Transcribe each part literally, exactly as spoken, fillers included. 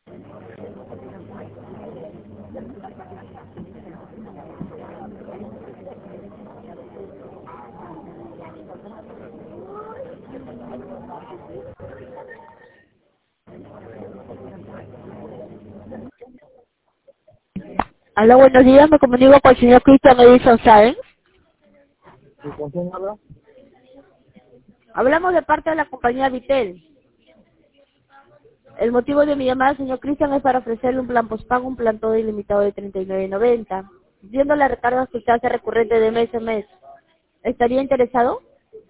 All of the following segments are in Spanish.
Hola, buenos días, me comunico con el señor Cristian Edison Sáenz. ¿Y con quién habla? Hablamos de parte de la compañía Vitel. El motivo de mi llamada, señor Cristian, es para ofrecerle un plan postpago, un plan todo ilimitado de treinta y nueve noventa. Viendo las recargas que usted hace recurrente de mes a mes, ¿estaría interesado?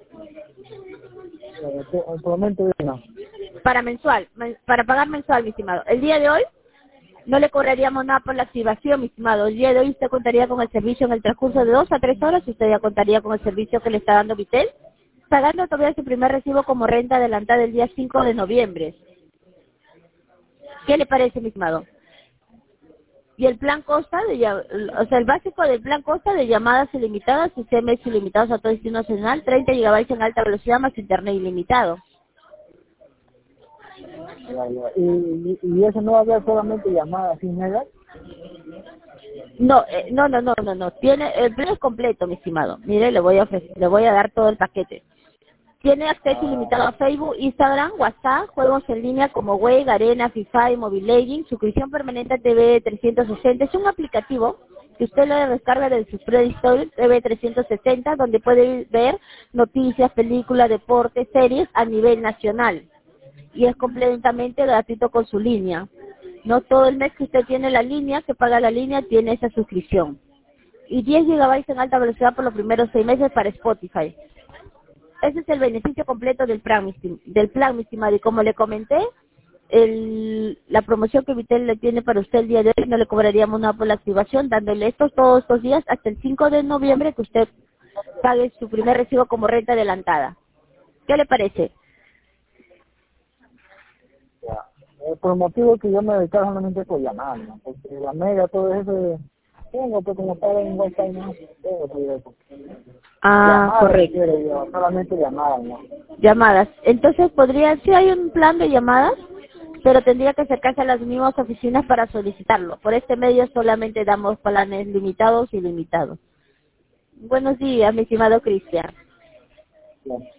Eh, te- En tu momento no. Para mensual, men- para pagar mensual, mi estimado. El día de hoy no le cobraríamos nada por la activación, mi estimado. El día de hoy usted contaría con el servicio en el transcurso de dos a tres horas, usted ya contaría con el servicio que le está dando Vitel, pagando todavía su primer recibo como renta adelantada el día cinco de noviembre. ¿Qué le parece, mi estimado? Y el plan consta de, ya- o sea, el básico del plan consta de llamadas ilimitadas y C M S ilimitados a todo destino nacional, treinta gigabytes en alta velocidad más internet ilimitado. Ya, ya. Y, y, y eso no va a haber solamente llamadas sin megas. No, eh, no, no, no, no, no. Tiene, el plan es completo, mi estimado. Mire, le voy a ofrecer, le voy a dar todo el paquete. Tiene acceso Ah, ilimitado a Facebook, Instagram, WhatsApp, juegos en línea como Wave, Arena, FIFA y Mobile Legends, suscripción permanente a T V trescientos sesenta. Es un aplicativo que usted lo descarga de su Play Store, T V trescientos sesenta, donde puede ver noticias, películas, deportes, series a nivel nacional. Y es completamente gratuito con su línea. No todo el mes que usted tiene la línea, que paga la línea, tiene esa suscripción. Y diez gigabytes en alta velocidad por los primeros seis meses para Spotify. Ese es el beneficio completo del plan, mi estim- del plan, mi estimado. Y como le comenté, el, la promoción que Vitel le tiene para usted el día de hoy, no le cobraríamos nada por la activación, dándole estos todos estos días hasta el cinco de noviembre que usted pague su primer recibo como renta adelantada. ¿Qué le parece? ya. Eh, por el motivo que yo me dedicaba solamente por llamar, ¿no? Porque la mega, todo eso, tengo, pues como estaba en WhatsApp, no tengo todo eso. Ah, Llamadas, si correcto. quiere yo, solamente llamadas, ¿no? Llamadas. Entonces podría, sí hay un plan de llamadas, pero tendría que acercarse a las mismas oficinas para solicitarlo. Por este medio solamente damos planes limitados y limitados. Buenos días, mi estimado Cristian. Ya.